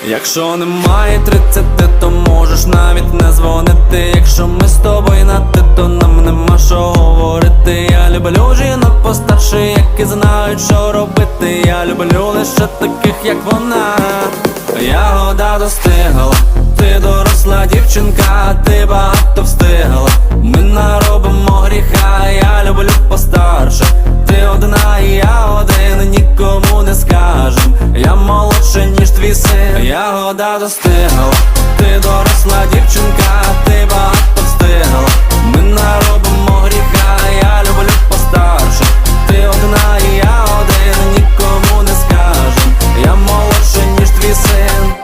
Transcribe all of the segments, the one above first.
Якщо немає 30, то можеш навіть не дзвонити. Якщо ми з тобою на ти, то нам нема що говорити. Я люблю жінок постарше, які знають, що робити. Я люблю лише таких, як вона. Ягода достигла, ти доросла дівчинка, ти багато встигла. Ми наробимо гріха, я люблю постарше. Ти одна і я один, нікому не скажем. Я молодше, ніж твій син. Ягода достигла, ти доросла дівчинка, ти багато встигла. Ми наробимо гріха, я люблю постарше. Ти одна і я один, нікому не скажем. Я молодше, ніж твій син.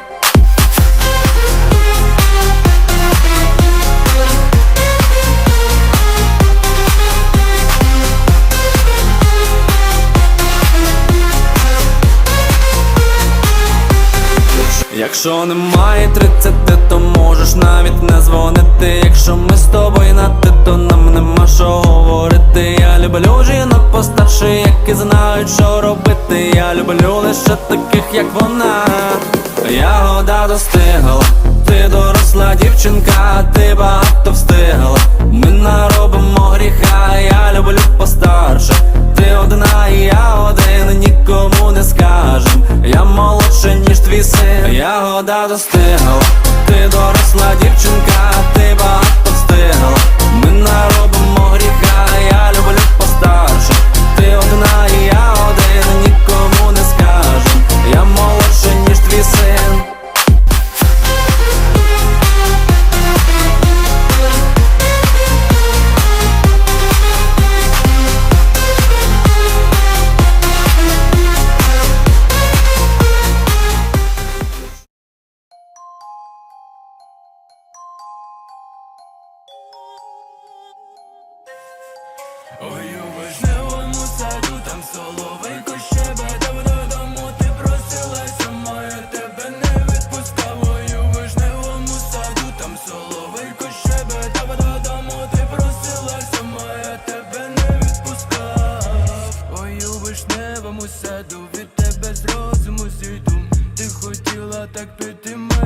Якщо немає 30, то можеш навіть не дзвонити. Якщо ми з тобою на ти, то нам нема що говорити. Я люблю жінок постарше, які знають, що робити. Я люблю лише таких, як вона. Ягода достигла, ти доросла дівчинка, ти багато встигла. Ми наробимо гріха, я люблю постарше. Ти одна і я один, нікому не скажем. Я молодше, ніж твій син. Ягода достигла, ти доросла дівчинка, ти багато встигла. Ми наробимо гріха, я люблю постарше. Ти одна і я один, нікому не скажем. Я молодше, ніж твій син. Ой, у вишневому саду, там соловейко щебетав, додому ти просилась, сама я тебе не відпускав. Ой, у вишневому саду, там соловейко щебетав, додому ти просилась, сама я тебе не відпускав. Ой, у вишневому саду, від тебе з розуму зійду. Ти хотіла так піти.